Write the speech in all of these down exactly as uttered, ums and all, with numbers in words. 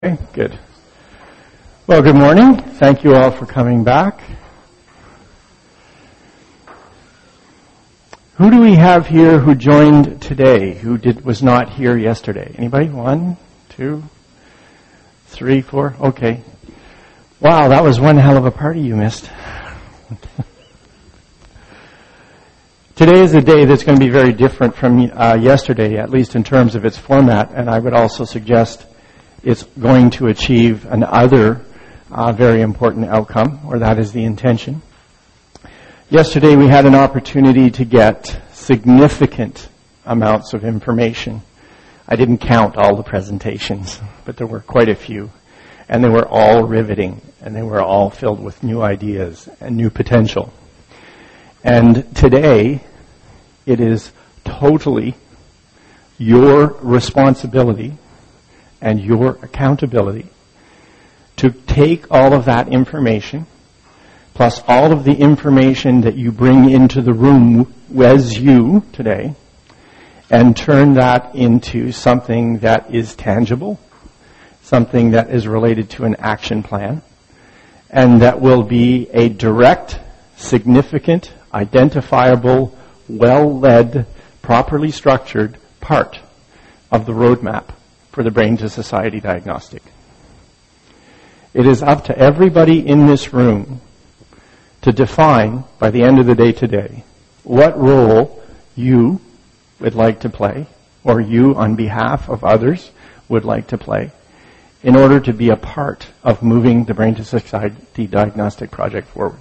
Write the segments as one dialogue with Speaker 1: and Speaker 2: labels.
Speaker 1: Okay, good. Well, good morning. Thank you all for coming back. Who do we have here who joined today, who did was not here yesterday? Anybody? One, two, three, four? Okay. Wow, that was one hell of a party you missed. Today is a day that's going to be very different from uh, yesterday, at least in terms of its format, and I would also suggest it's going to achieve another uh, very important outcome, or that is the intention. Yesterday we had an opportunity to get significant amounts of information. I didn't count all the presentations, but there were quite a few. And they were all riveting, and they were all filled with new ideas and new potential. And today, it is totally your responsibility and your accountability to take all of that information, plus all of the information that you bring into the room as you today, and turn that into something that is tangible, something that is related to an action plan, and that will be a direct, significant, identifiable, well-led, properly structured part of the roadmap for the Brain to Society diagnostic. It is up to everybody in this room to define, by the end of the day today, what role you would like to play, or you on behalf of others would like to play, in order to be a part of moving the Brain to Society diagnostic project forward.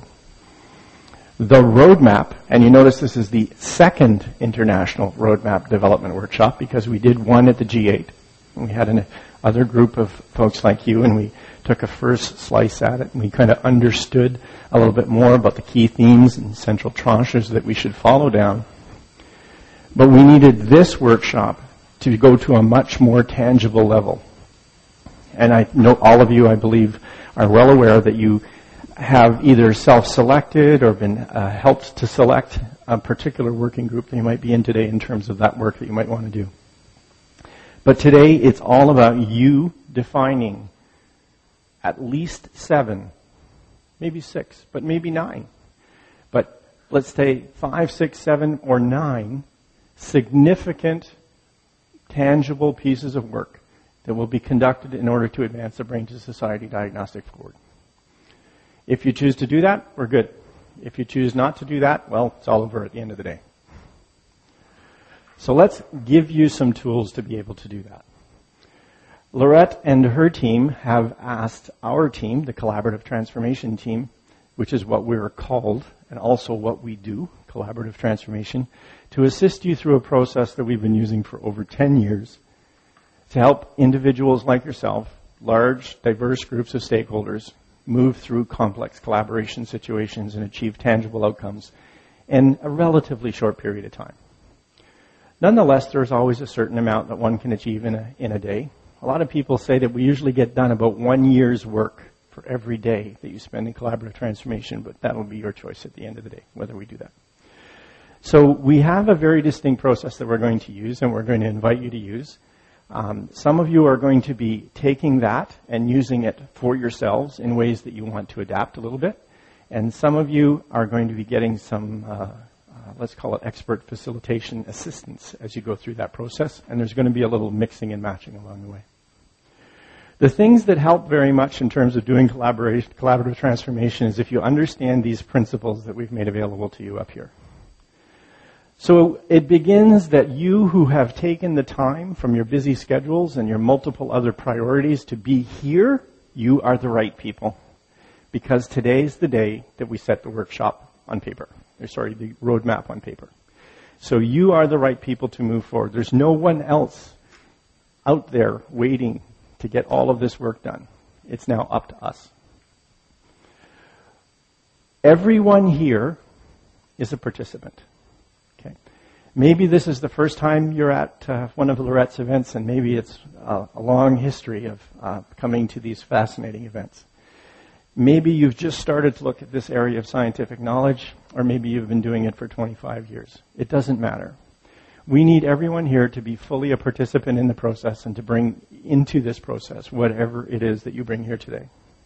Speaker 1: The roadmap, and you notice this is the second international roadmap development workshop, because we did one at the G eight. We had an other group of folks like you, and we took a first slice at it, and we kind of understood a little bit more about the key themes and central tranches that we should follow down. But we needed this workshop to go to a much more tangible level. And I know all of you, I believe, are well aware that you have either self-selected or been uh, helped to select a particular working group that you might be in today in terms of that work that you might want to do. But today, it's all about you defining at least seven, maybe six, but maybe nine. But let's say five, six, seven, or nine significant, tangible pieces of work that will be conducted in order to advance the Brain to Society diagnostic forward. If you choose to do that, we're good. If you choose not to do that, well, it's all over at the end of the day. So let's give you some tools to be able to do that. Lorette and her team have asked our team, the Collaborative Transformation Team, which is what we're called, and also what we do, Collaborative Transformation, to assist you through a process that we've been using for over ten years to help individuals like yourself, large, diverse groups of stakeholders, move through complex collaboration situations and achieve tangible outcomes in a relatively short period of time. Nonetheless, there's always a certain amount that one can achieve in a, in a day. A lot of people say that we usually get done about one year's work for every day that you spend in collaborative transformation, but that will be your choice at the end of the day, whether we do that. So we have a very distinct process that we're going to use, and we're going to invite you to use. Um, some of you are going to be taking that and using it for yourselves in ways that you want to adapt a little bit. And some of you are going to be getting some, uh, uh, let's call it expert facilitation assistance as you go through that process. And there's going to be a little mixing and matching along the way. The things that help very much in terms of doing collaboration, collaborative transformation is if you understand these principles that we've made available to you up here. So it begins that you who have taken the time from your busy schedules and your multiple other priorities to be here, you are the right people. Because today's the day that we set the workshop on paper. Or sorry, the roadmap on paper. So you are the right people to move forward. There's no one else out there waiting to get all of this work done. It's now up to us. Everyone here is a participant. Okay. Maybe this is the first time you're at uh, one of Lorette's events, and maybe it's uh, a long history of uh, coming to these fascinating events. Maybe you've just started to look at this area of scientific knowledge, or maybe you've been doing it for twenty-five years. It doesn't matter. We need everyone here to be fully a participant in the process and to bring into this process whatever it is that you bring here today.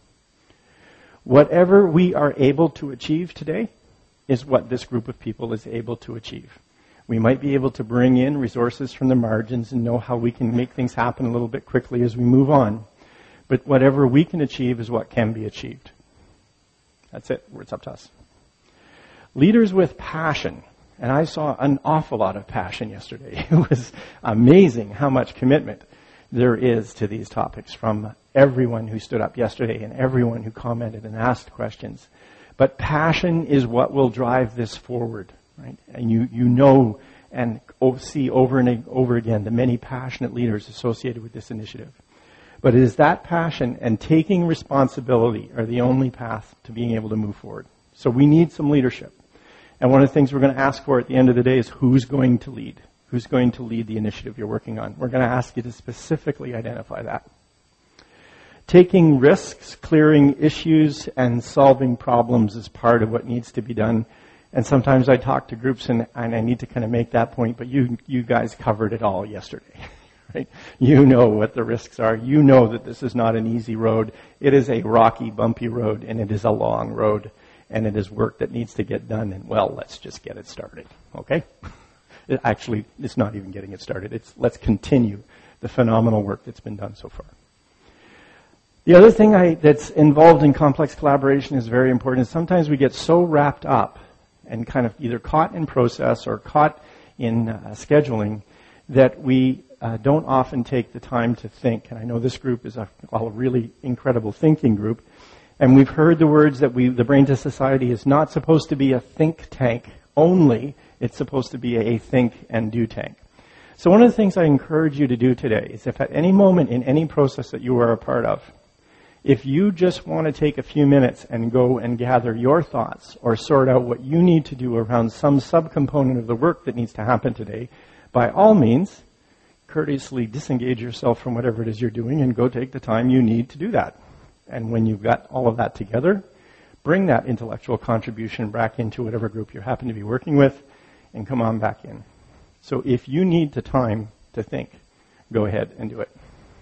Speaker 1: Whatever we are able to achieve today is what this group of people is able to achieve. We might be able to bring in resources from the margins and know how we can make things happen a little bit quickly as we move on. But whatever we can achieve is what can be achieved. That's it. It's up to us. Leaders with passion. And I saw an awful lot of passion yesterday. It was amazing how much commitment there is to these topics from everyone who stood up yesterday and everyone who commented and asked questions. But passion is what will drive this forward, right? And you, you know and see over and over again the many passionate leaders associated with this initiative. But it is that passion and taking responsibility are the only path to being able to move forward. So we need some leadership. And one of the things we're going to ask for at the end of the day is who's going to lead? Who's going to lead the initiative you're working on? We're going to ask you to specifically identify that. Taking risks, clearing issues, and solving problems is part of what needs to be done. And sometimes I talk to groups and, and I need to kind of make that point, but you, you guys covered it all yesterday. Right? You know what the risks are. You know that this is not an easy road. It is a rocky, bumpy road, and it is a long road. And it is work that needs to get done, and well, let's just get it started, okay? It actually, it's not even getting it started. It's let's continue the phenomenal work that's been done so far. The other thing I, that's involved in complex collaboration is very important. Is sometimes we get so wrapped up and kind of either caught in process or caught in uh, scheduling that we uh, don't often take the time to think. And I know this group is a, a really incredible thinking group. And we've heard the words that we, the Brain to Society is not supposed to be a think tank only. It's supposed to be a think and do tank. So one of the things I encourage you to do today is if at any moment in any process that you are a part of, if you just want to take a few minutes and go and gather your thoughts or sort out what you need to do around some subcomponent of the work that needs to happen today, by all means, courteously disengage yourself from whatever it is you're doing and go take the time you need to do that. And when you've got all of that together, bring that intellectual contribution back into whatever group you happen to be working with and come on back in. So if you need the time to think, go ahead and do it.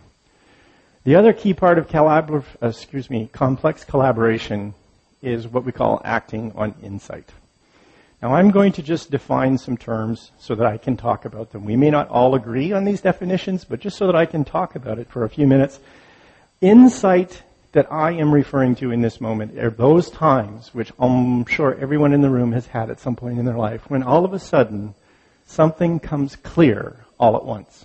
Speaker 1: The other key part of collabor- uh, excuse me, complex collaboration is what we call acting on insight. Now I'm going to just define some terms so that I can talk about them. We may not all agree on these definitions, but just so that I can talk about it for a few minutes. Insight that I am referring to in this moment are those times, which I'm sure everyone in the room has had at some point in their life, when all of a sudden something comes clear all at once.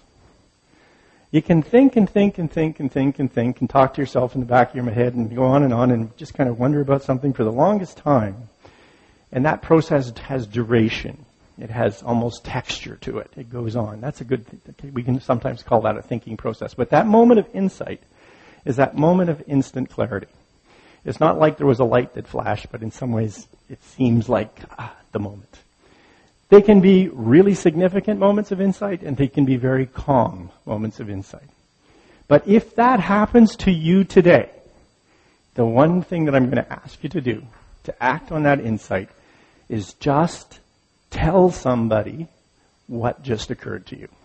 Speaker 1: You can think and think and think and think and think and talk to yourself in the back of your head and go on and on and just kind of wonder about something for the longest time. And that process has duration. It has almost texture to it. It goes on. That's a good thing. We can sometimes call that a thinking process. But that moment of insight is that moment of instant clarity. It's not like there was a light that flashed, but in some ways it seems like ah, the moment. They can be really significant moments of insight, and they can be very calm moments of insight. But if that happens to you today, the one thing that I'm going to ask you to do to act on that insight is just tell somebody what just occurred to you.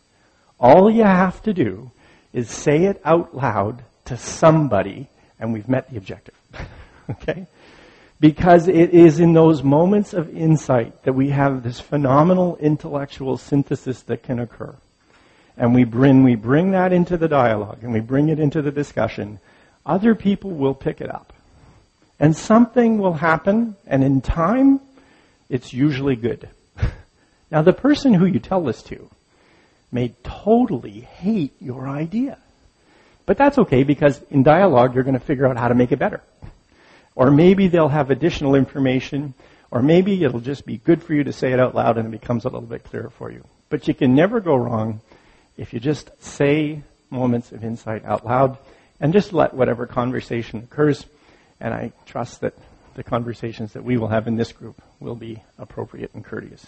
Speaker 1: All you have to do is say it out loud to somebody, and we've met the objective. Okay? Because it is in those moments of insight that we have this phenomenal intellectual synthesis that can occur. And we bring, we bring that into the dialogue, and we bring it into the discussion. Other people will pick it up. And something will happen, and in time, it's usually good. Now, the person who you tell this to may totally hate your idea. But that's okay, because in dialogue, you're going to figure out how to make it better. Or maybe they'll have additional information, or maybe it'll just be good for you to say it out loud and it becomes a little bit clearer for you. But you can never go wrong if you just say moments of insight out loud and just let whatever conversation occurs. And I trust that the conversations that we will have in this group will be appropriate and courteous.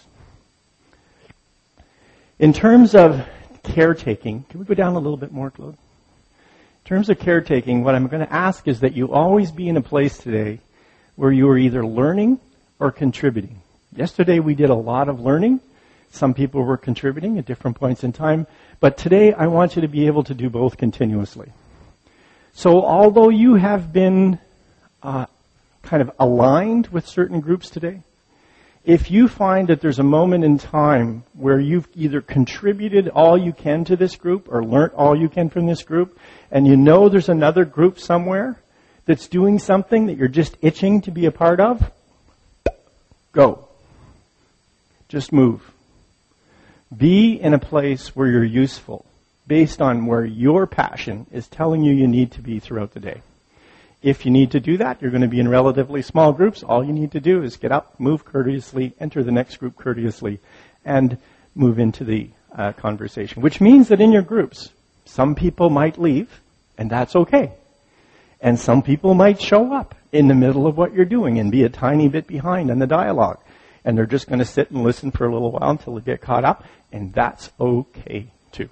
Speaker 1: In terms of caretaking, can we go down a little bit more, Claude? In terms of caretaking, what I'm going to ask is that you always be in a place today where you are either learning or contributing. Yesterday we did a lot of learning, Some people were contributing at different points in time. But today, I want you to be able to do both continuously. So although you have been uh, kind of aligned with certain groups today, if you find that there's a moment in time where you've either contributed all you can to this group or learnt all you can from this group, and you know there's another group somewhere that's doing something that you're just itching to be a part of, go. Just move. Be in a place where you're useful, based on where your passion is telling you you need to be throughout the day. If you need to do that, you're going to be in relatively small groups. All you need to do is get up, move courteously, enter the next group courteously, and move into the uh, conversation. Which means that in your groups, some people might leave, and that's okay. And some people might show up in the middle of what you're doing and be a tiny bit behind in the dialogue. And they're just going to sit and listen for a little while until they get caught up, and that's okay too.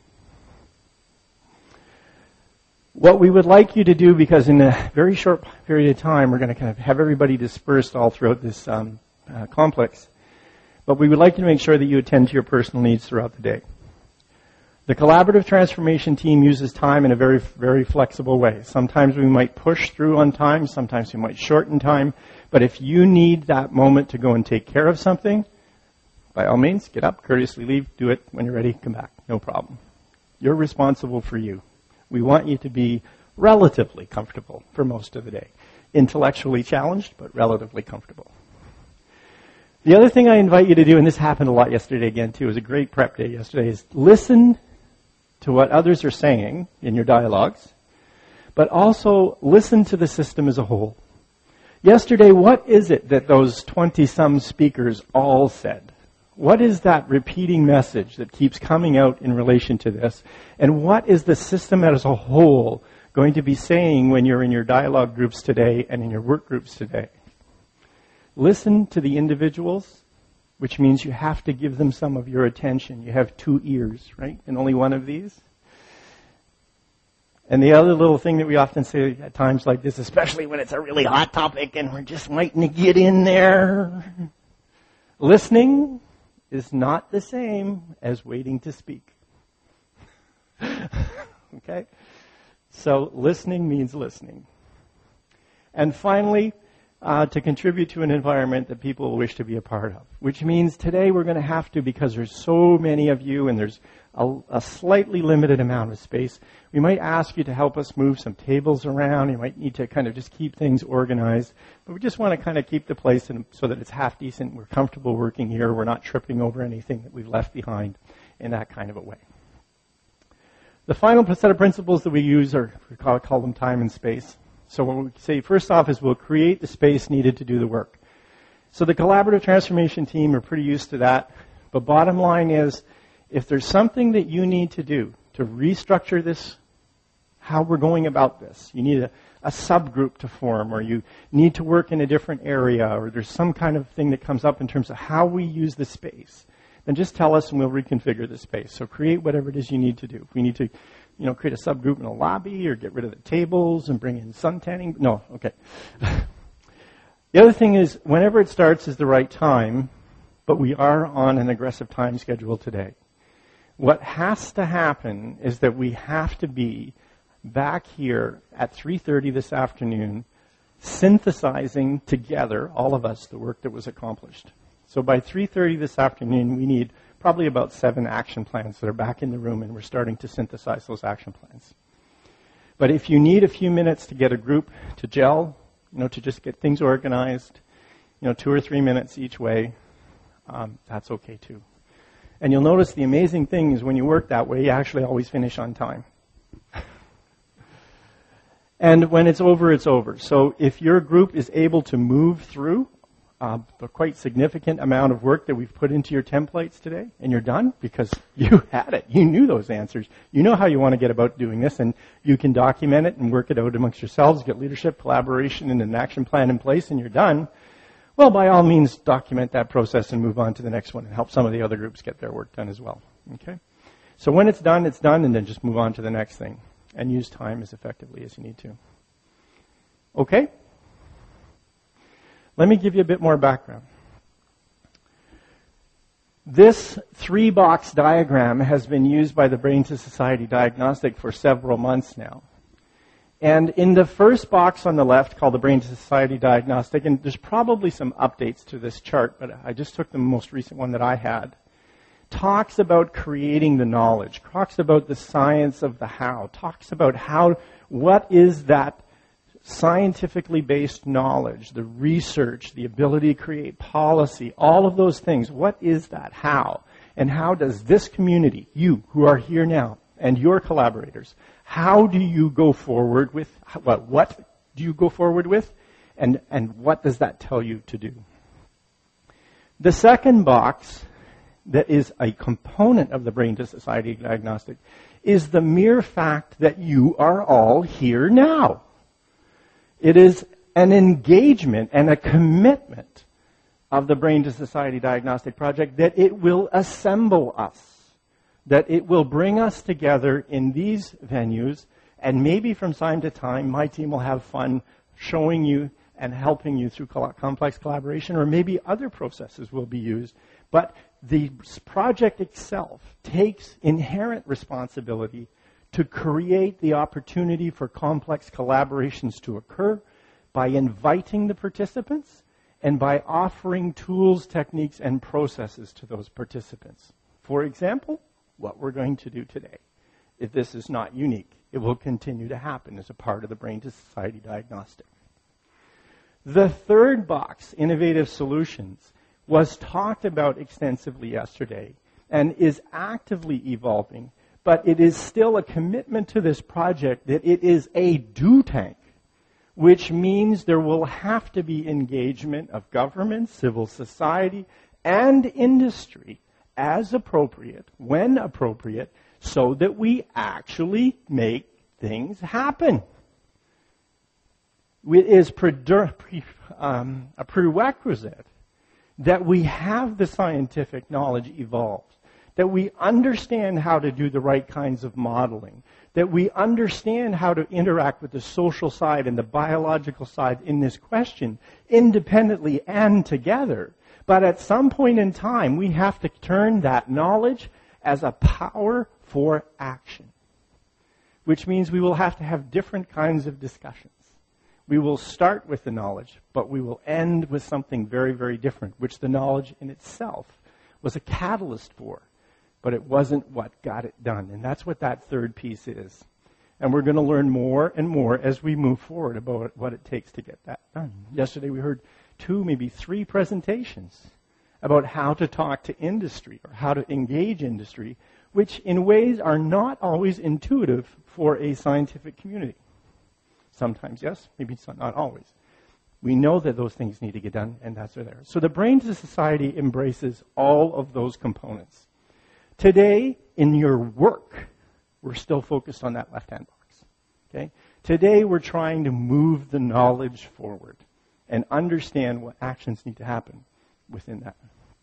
Speaker 1: What we would like you to do, because in a very short period of time, we're going to kind of have everybody dispersed all throughout this um, uh, complex, but we would like you to make sure that you attend to your personal needs throughout the day. The collaborative transformation team uses time in a very, very flexible way. Sometimes we might push through on time, sometimes we might shorten time, but if you need that moment to go and take care of something, by all means, get up, courteously leave, do it when you're ready, come back, no problem. You're responsible for you. We want you to be relatively comfortable for most of the day. Intellectually challenged, but relatively comfortable. The other thing I invite you to do, and this happened a lot yesterday again too, it was a great prep day yesterday, is listen to what others are saying in your dialogues, but also listen to the system as a whole. Yesterday, what is it that those twenty-some speakers all said? What is that repeating message that keeps coming out in relation to this? And what is the system as a whole going to be saying when you're in your dialogue groups today and in your work groups today? Listen to the individuals, which means you have to give them some of your attention. You have two ears, right? And only one of these. And the other little thing that we often say at times like this, especially when it's a really hot topic and we're just waiting to get in there, listening is not the same as waiting to speak. Okay? So listening means listening. And finally, uh, to contribute to an environment that people will wish to be a part of, which means today we're going to have to, because there's so many of you and there's a, a slightly limited amount of space, we might ask you to help us move some tables around. You might need to kind of just keep things organized. But we just want to kind of keep the place in, so that it's half decent. We're comfortable working here. We're not tripping over anything that we've left behind in that kind of a way. The final set of principles that we use are, we call, call them time and space. So what we say first off is we'll create the space needed to do the work. So the collaborative transformation team are pretty used to that. But bottom line is, if there's something that you need to do to restructure this, how we're going about this, you need a, a subgroup to form, or you need to work in a different area, or there's some kind of thing that comes up in terms of how we use the space, then just tell us and we'll reconfigure the space. So create whatever it is you need to do. If we need to, you know, create a subgroup in a lobby or get rid of the tables and bring in suntanning. No, okay. The other thing is, whenever it starts is the right time, but we are on an aggressive time schedule today. What has to happen is that we have to be back here at three thirty this afternoon, synthesizing together, all of us, the work that was accomplished. So by three thirty this afternoon, we need probably about seven action plans that are back in the room, and we're starting to synthesize those action plans. But if you need a few minutes to get a group to gel, you know, to just get things organized, you know, two or three minutes each way, um, that's okay too. And you'll notice the amazing thing is when you work that way, you actually always finish on time. And when it's over, it's over. So if your group is able to move through uh, the quite significant amount of work that we've put into your templates today, and you're done because you had it. You knew those answers. You know how you want to get about doing this, and you can document it and work it out amongst yourselves, get leadership, collaboration, and an action plan in place, and you're done. Well, by all means, document that process and move on to the next one and help some of the other groups get their work done as well. Okay? So when it's done, it's done, and then just move on to the next thing and use time as effectively as you need to. Okay? Let me give you a bit more background. This three-box diagram has been used by the Brain to Society Diagnostic for several months now. And in the first box on the left, called the Brain to Society Diagnostic, and there's probably some updates to this chart, but I just took the most recent one that I had, talks about creating the knowledge, talks about the science of the how, talks about how, what is that scientifically based knowledge, the research, the ability to create policy, all of those things. What is that? How? And how does this community, you who are here now, and your collaborators, how do you go forward with, what, what do you go forward with, and, and what does that tell you to do? The second box that is a component of the Brain to Society Diagnostic is the mere fact that you are all here now. It is an engagement and a commitment of the Brain to Society Diagnostic Project that it will assemble us, that it will bring us together in these venues, and maybe from time to time my team will have fun showing you and helping you through complex collaboration, or maybe other processes will be used. But the project itself takes inherent responsibility to create the opportunity for complex collaborations to occur by inviting the participants and by offering tools, techniques, and processes to those participants. For example, what we're going to do today. If this is not unique, it will continue to happen as a part of the Brain to Society Diagnostic. The third box, Innovative Solutions, was talked about extensively yesterday and is actively evolving, but it is still a commitment to this project that it is a do tank, which means there will have to be engagement of government, civil society, and industry as appropriate, when appropriate, so that we actually make things happen. It is pre- um, a prerequisite that we have the scientific knowledge evolved, that we understand how to do the right kinds of modeling, that we understand how to interact with the social side and the biological side in this question independently and together. But at some point in time, we have to turn that knowledge as a power for action, which means we will have to have different kinds of discussions. We will start with the knowledge, but we will end with something very, very different, which the knowledge in itself was a catalyst for, but it wasn't what got it done. And that's what that third piece is. And we're going to learn more and more as we move forward about what it takes to get that done. Yesterday we heard two, maybe three presentations about how to talk to industry or how to engage industry, which in ways are not always intuitive for a scientific community. Sometimes yes, maybe not always. We know that those things need to get done, and that's there. So the Brain to Society embraces all of those components. Today, in your work, we're still focused on that left-hand box. Okay? Today, we're trying to move the knowledge forward and understand what actions need to happen within that.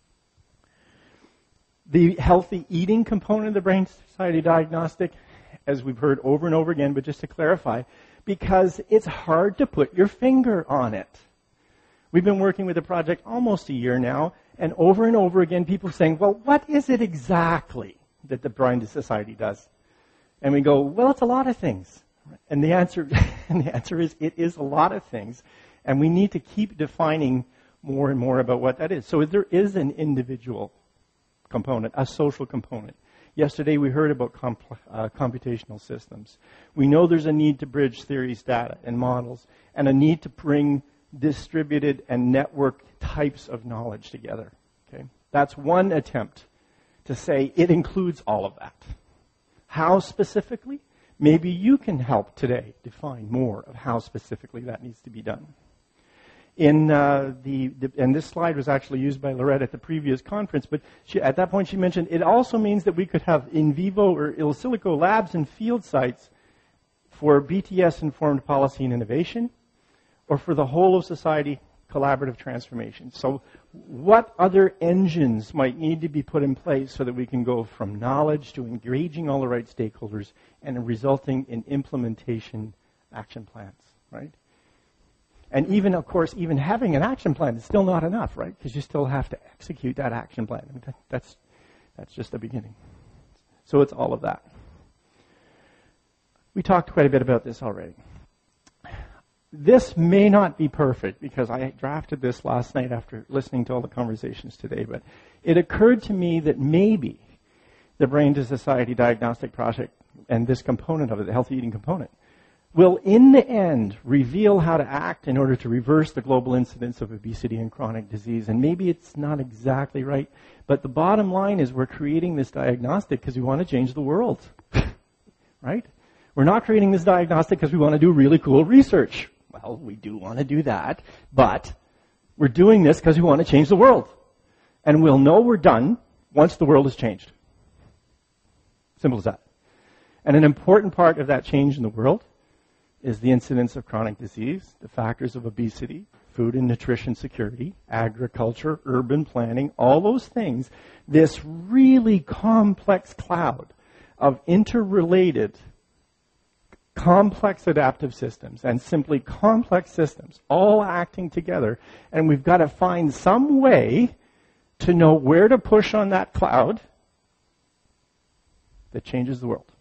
Speaker 1: The healthy eating component of the Brain Society Diagnostic, as we've heard over and over again, but just to clarify, because it's hard to put your finger on it. We've been working with the project almost a year now, and over and over again, people saying, well, what is it exactly that the Brain Society does? And we go, well, it's a lot of things. And the answer, and the answer is, it is a lot of things. And we need to keep defining more and more about what that is. So there is an individual component, a social component. Yesterday we heard about compl- uh, computational systems. We know there's a need to bridge theories, data, and models, and a need to bring distributed and network types of knowledge together. Okay? That's one attempt to say it includes all of that. How specifically? Maybe you can help today define more of how specifically that needs to be done. In uh, the, the and this slide was actually used by Lorette at the previous conference, but she, at that point she mentioned it also means that we could have in vivo or in silico labs and field sites for B T S-informed policy and innovation, or for the whole of society collaborative transformation. So what other engines might need to be put in place so that we can go from knowledge to engaging all the right stakeholders and resulting in implementation action plans, right? And even, of course, even having an action plan is still not enough, right? Because you still have to execute that action plan. I mean, that, that's, that's just the beginning. So it's all of that. We talked quite a bit about this already. This may not be perfect because I drafted this last night after listening to all the conversations today, but it occurred to me that maybe the Brain to Society Diagnostic Project and this component of it, the healthy eating component, will in the end reveal how to act in order to reverse the global incidence of obesity and chronic disease. And maybe it's not exactly right, but the bottom line is we're creating this diagnostic because we want to change the world, right? We're not creating this diagnostic because we want to do really cool research. Well, we do want to do that, but we're doing this because we want to change the world. And we'll know we're done once the world has changed. Simple as that. And an important part of that change in the world is the incidence of chronic disease, the factors of obesity, food and nutrition security, agriculture, urban planning, all those things. This really complex cloud of interrelated complex adaptive systems and simply complex systems all acting together, and we've got to find some way to know where to push on that cloud that changes the world.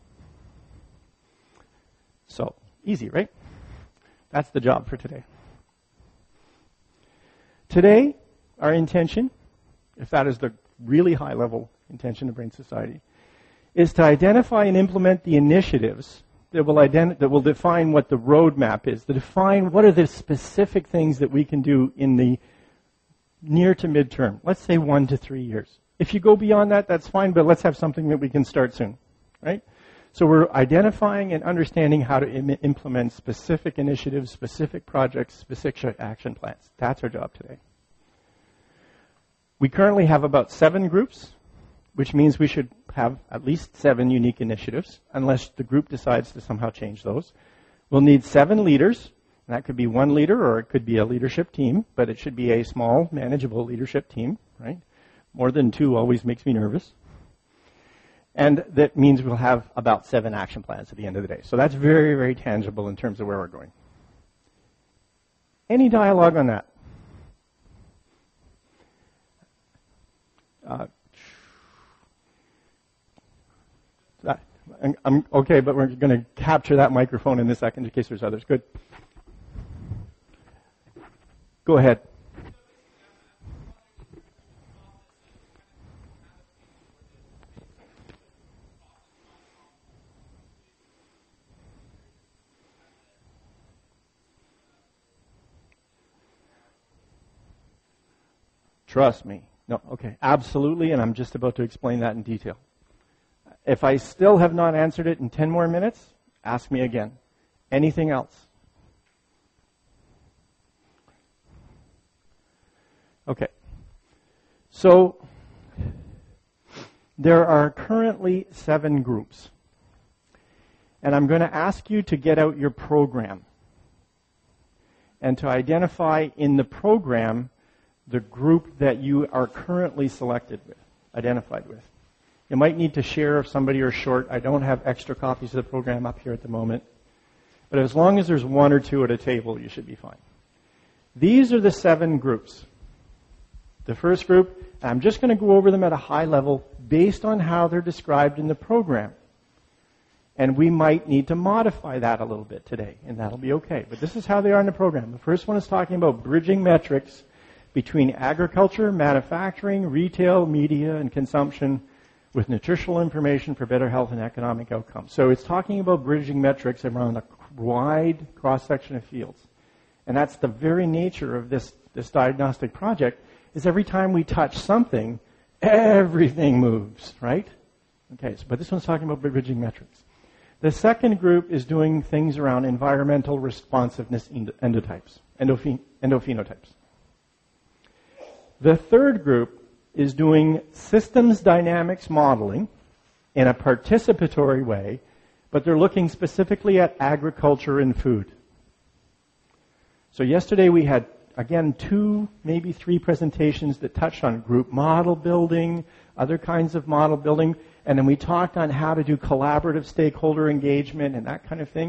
Speaker 1: So, easy, right? That's the job for today. Today, our intention, if that is the really high-level intention of Brain Society, is to identify and implement the initiatives that will ident- that will define what the roadmap is, to define what are the specific things that we can do in the near to midterm. Let's say one to three years. If you go beyond that, that's fine, but let's have something that we can start soon, right? So we're identifying and understanding how to Im- implement specific initiatives, specific projects, specific action plans. That's our job today. We currently have about seven groups, which means we should have at least seven unique initiatives, unless the group decides to somehow change those. We'll need seven leaders, and that could be one leader or it could be a leadership team, but it should be a small, manageable leadership team, right? More than two always makes me nervous. And that means we'll have about seven action plans at the end of the day. So that's very, very tangible in terms of where we're going. Any dialogue on that? Uh, that, I'm okay, but we're going to capture that microphone in a second in case there's others. Good. Go ahead. Trust me. No, okay, absolutely, and I'm just about to explain that in detail. If I still have not answered it in ten more minutes, ask me again. Anything else? Okay. So, there are currently seven groups. And I'm going to ask you to get out your program and to identify in the program the group that you are currently selected with, identified with. You might need to share if somebody are short. I don't have extra copies of the program up here at the moment. But as long as there's one or two at a table, you should be fine. These are the seven groups. The first group, and I'm just going to go over them at a high level based on how they're described in the program. And we might need to modify that a little bit today, and that'll be okay. But this is how they are in the program. The first one is talking about bridging metrics between agriculture, manufacturing, retail, media, and consumption with nutritional information for better health and economic outcomes. So it's talking about bridging metrics around a wide cross-section of fields. And that's the very nature of this, this diagnostic project, is every time we touch something, everything moves, right? Okay, so, but this one's talking about bridging metrics. The second group is doing things around environmental responsiveness endotypes, endophen- endophenotypes. The third group is doing systems dynamics modeling in a participatory way, but they're looking specifically at agriculture and food. So yesterday we had, again, two, maybe three presentations that touched on group model building, other kinds of model building, and then we talked on how to do collaborative stakeholder engagement and that kind of thing.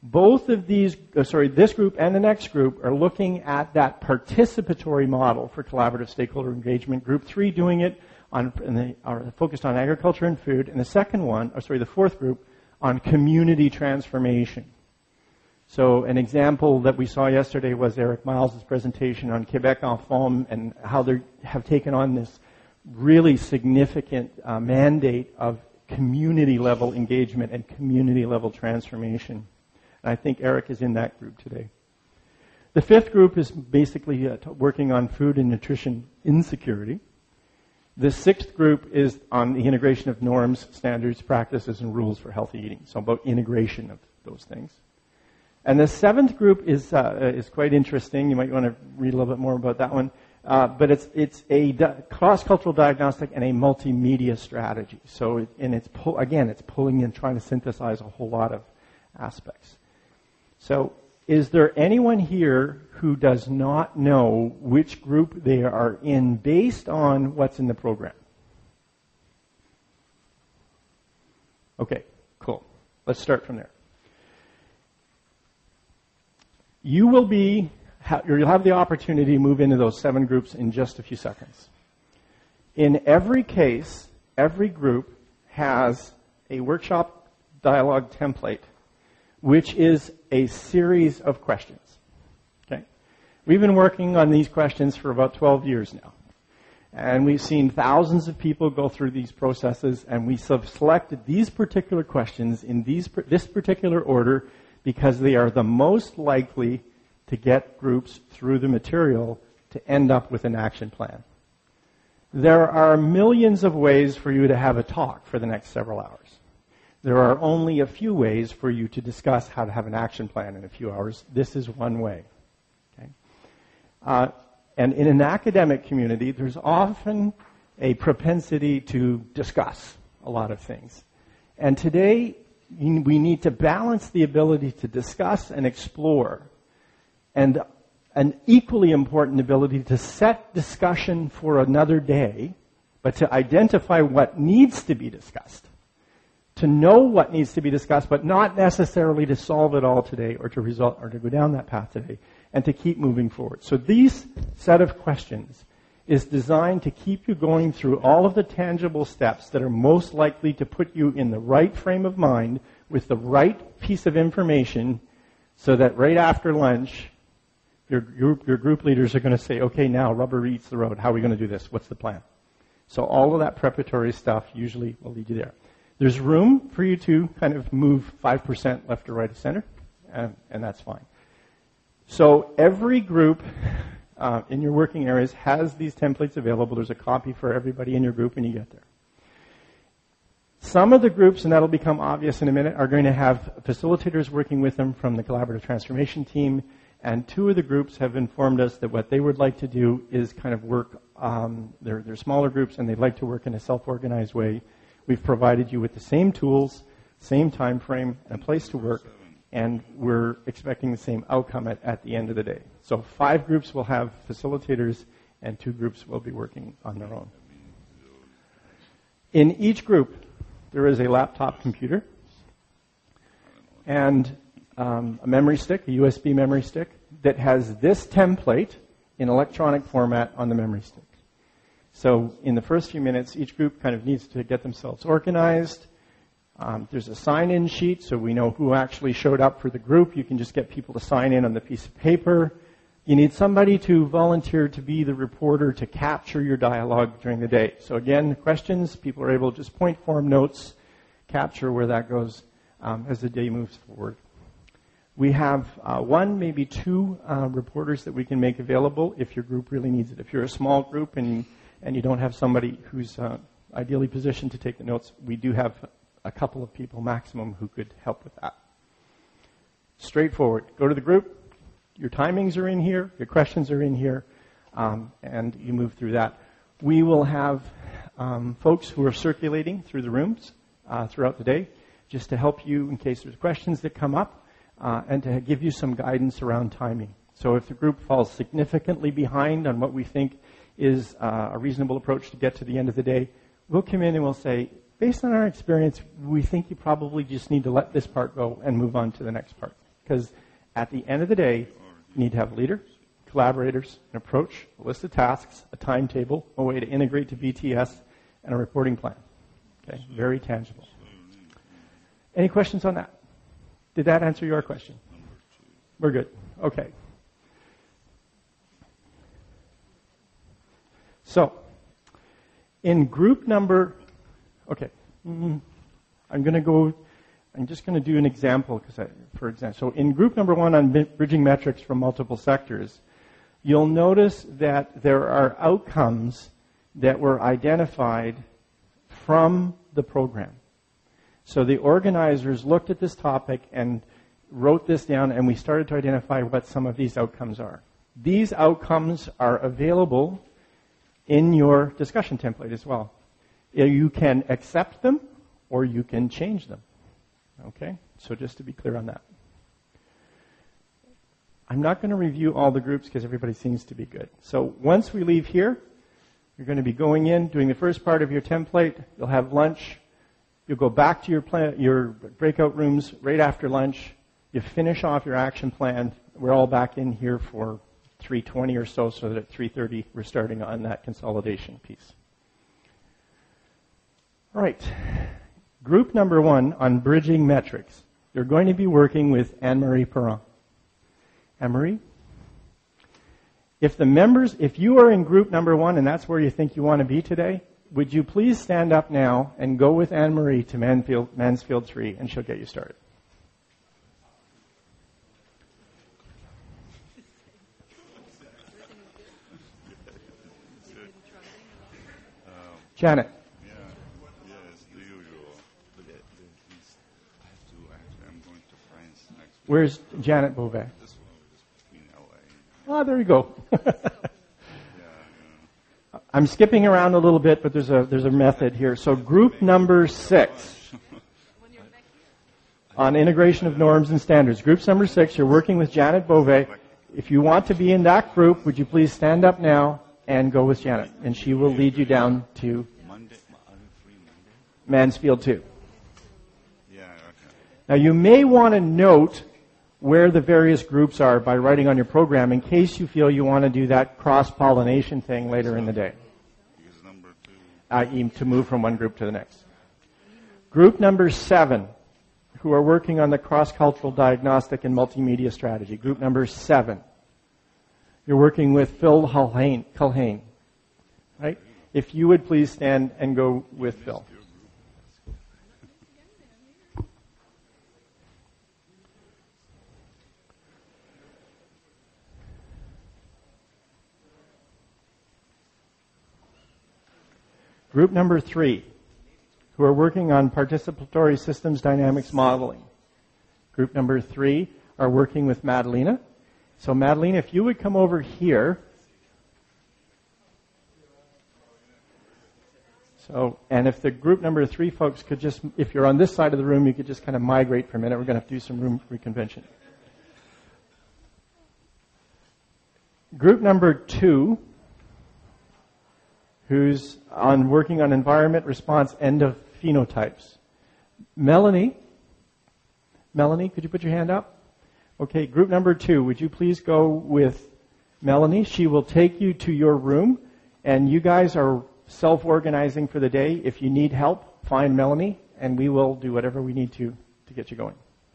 Speaker 1: Both of these, uh, sorry, this group and the next group are looking at that participatory model for collaborative stakeholder engagement. Group three doing it on, and they are focused on agriculture and food, and the second one, or sorry, the fourth group, on community transformation. So an example that we saw yesterday was Eric Miles' presentation on Quebec en Forme and how they have taken on this really significant uh, mandate of community-level engagement and community-level transformation. And I think Eric is in that group today. The fifth group is basically uh, t- working on food and nutrition insecurity. The sixth group is on the integration of norms, standards, practices, and rules for healthy eating. So about integration of those things. And the seventh group is uh, is quite interesting. You might want to read a little bit more about that one. Uh, but it's it's a di- cross-cultural diagnostic and a multimedia strategy. So it, and it's pull, again, it's pulling in, trying to synthesize a whole lot of aspects. So is there anyone here who does not know which group they are in based on what's in the program? Okay, cool. Let's start from there. You will be, you'll have the opportunity to move into those seven groups in just a few seconds. In every case, every group has a workshop dialogue template, which is a series of questions. Okay? We've been working on these questions for about twelve years now. And we've seen thousands of people go through these processes, and we have selected these particular questions in these this particular order because they are the most likely to get groups through the material to end up with an action plan. There are millions of ways for you to have a talk for the next several hours. There are only a few ways for you to discuss how to have an action plan in a few hours. This is one way. Okay? Uh, and in an academic community, there's often a propensity to discuss a lot of things. And today, we need to balance the ability to discuss and explore and an equally important ability to set discussion for another day, but to identify what needs to be discussed. To know what needs to be discussed, but not necessarily to solve it all today or to result or to go down that path today, and to keep moving forward. So these set of questions is designed to keep you going through all of the tangible steps that are most likely to put you in the right frame of mind with the right piece of information so that right after lunch, your group, your group leaders are going to say, okay, now rubber meets the road. How are we going to do this? What's the plan? So all of that preparatory stuff usually will lead you there. There's room for you to kind of move five percent left or right of center, and, and that's fine. So every group Uh, in your working areas has these templates available. There's a copy for everybody in your group when you get there. Some of the groups, and that'll become obvious in a minute, are going to have facilitators working with them from the Collaborative Transformation team, and two of the groups have informed us that what they would like to do is kind of work, um, they're, they're smaller groups and they'd like to work in a self-organized way. We've provided you with the same tools, same time frame, and a place to work, and we're expecting the same outcome at, at the end of the day. So five groups will have facilitators, and two groups will be working on their own. In each group, there is a laptop computer and um, a memory stick, a U S B memory stick, that has this template in electronic format on the memory stick. So in the first few minutes, each group kind of needs to get themselves organized. Um, there's a sign-in sheet, so we know who actually showed up for the group. You can just get people to sign in on the piece of paper. You need somebody to volunteer to be the reporter to capture your dialogue during the day. So again, questions, people are able to just point form notes, capture where that goes um, as the day moves forward. We have uh, one, maybe two uh, reporters that we can make available if your group really needs it. If you're a small group and, and you don't have somebody who's uh, ideally positioned to take the notes, we do have a couple of people maximum who could help with that. Straightforward. Go to the group. Your timings are in here. Your questions are in here. Um, and you move through that. We will have um, folks who are circulating through the rooms uh, throughout the day just to help you in case there's questions that come up uh, and to give you some guidance around timing. So if the group falls significantly behind on what we think is uh, a reasonable approach to get to the end of the day, we'll come in and we'll say, based on our experience, we think you probably just need to let this part go and move on to the next part. because at the end of the day, you need to have a leader, collaborators, an approach, a list of tasks, a timetable, a way to integrate to B T S, and a reporting plan. Okay, very tangible. Any questions on that? Did that answer your question? We're good. Okay. So, in group number, okay, mm, I'm going to go, I'm just going to do an example, because for example, so in group number one on bridging metrics from multiple sectors, you'll notice that there are outcomes that were identified from the program. So the organizers looked at this topic and wrote this down, and we started to identify what some of these outcomes are. These outcomes are available in your discussion template as well. You can accept them or you can change them. Okay? So just to be clear on that. I'm not going to review all the groups because everybody seems to be good. So once we leave here, you're going to be going in, doing the first part of your template. You'll have lunch. You'll go back to your plan, your breakout rooms right after lunch. You finish off your action plan. We're all back in here for three twenty or so, so that at three thirty we're starting on that consolidation piece. All right. Group number one on bridging metrics. You're going to be working with Anne-Marie Perron. Anne-Marie? If the members, if you are in group number one and that's where you think you want to be today, would you please stand up now and go with Anne-Marie to Mansfield, Mansfield three, and she'll get you started. Janet.
Speaker 2: Yeah, yeah, it's the usual. But the, the, I have to, actually, I'm going to France next week.
Speaker 1: Where's Janet Beauvais?
Speaker 2: This one is between L A.
Speaker 1: Oh, there you go.
Speaker 2: Yeah, yeah.
Speaker 1: I'm skipping around a little bit, but there's a there's a method here. So group number six on integration of norms and standards. Group number six, you're working with Janet Beauvais. If you want to be in that group, would you please stand up now and go with Janet, and she will lead you down to
Speaker 2: Monday, are you free Monday?
Speaker 1: Mansfield two.
Speaker 2: Yeah, okay.
Speaker 1: Now you may want to note where the various groups are by writing on your program in case you feel you want to do that cross-pollination thing later in the day,
Speaker 2: Because number two,
Speaker 1: that is to move from one group to the next. Group number seven, who are working on the cross-cultural diagnostic and multimedia strategy. Group number seven. You're working with Phil Culhane, Culhane, right? If you would please stand and go with Phil. Group number three, who are working on participatory systems dynamics modeling. Group number three are working with Madalena. So Madalena, if you would come over here. So, and if the group number three folks could just, if you're on this side of the room, you could just kind of migrate for a minute. We're going to have to do some room reconvention. Group number two, who's on working on environment response end of phenotypes. Melanie, Melanie, could you put your hand up? Okay, group number two, would you please go with Melanie? She will take you to your room, and you guys are self-organizing for the day. If you need help, find Melanie, and we will do whatever we need to to get you going.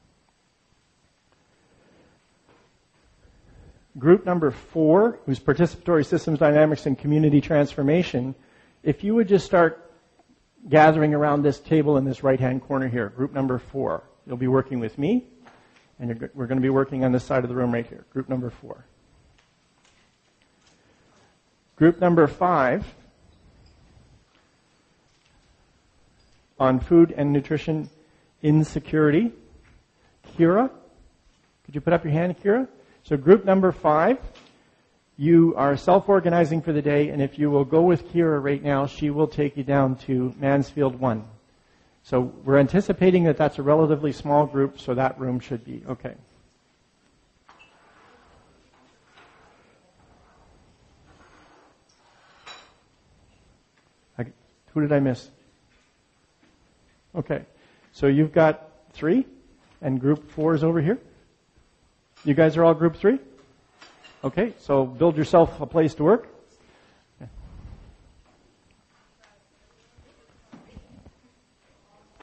Speaker 1: Group number four, who's participatory systems dynamics and community transformation, if you would just start gathering around this table in this right-hand corner here, group number four. You'll be working with me, and you're, we're going to be working on this side of the room right here, group number four. Group number five, on food and nutrition insecurity. Kira, could you put up your hand, Kira? So group number five, you are self-organizing for the day, and if you will go with Kira right now, she will take you down to Mansfield one. So we're anticipating that that's a relatively small group, so that room should be okay. I, who did I miss? Okay, so you've got three, and group four is over here? You guys are all group three? Okay, so build yourself a place to work.